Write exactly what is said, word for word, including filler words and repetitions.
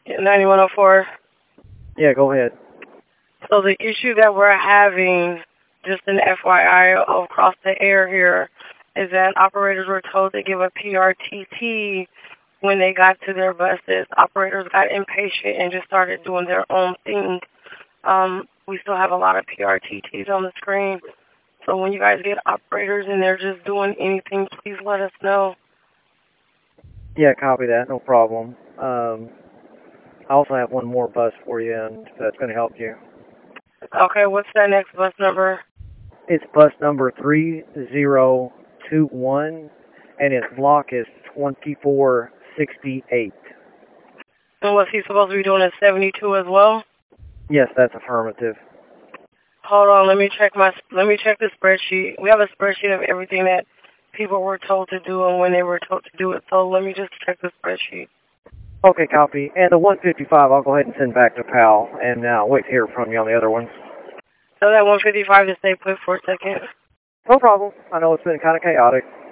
ninety-one oh four. Yeah, go ahead. So the issue that we're having, just an F Y I across the air here, is that operators were told to give a P R T T when they got to their buses. Operators got impatient and just started doing their own thing. Um, we still have a lot of P R T Ts on the screen. So when you guys get operators and they're just doing anything, please let us know. Yeah, copy that. No problem. Um, I also have one more bus for you, and that's going to help you. Okay, what's that next bus number? It's bus number three zero two one, and its block is twenty-four sixty-eight. And was he supposed to be doing a seventy-two as well? Yes, that's affirmative. Hold on, let me check my let me check the spreadsheet. We have a spreadsheet of everything that people were told to do and when they were told to do it. So let me just check the spreadsheet. Okay, copy. And the one fifty-five, I'll go ahead and send back to Pal, and uh, wait to hear from you on the other ones. So that one fifty-five, just stay put for a second. No problem. I know it's been kind of chaotic.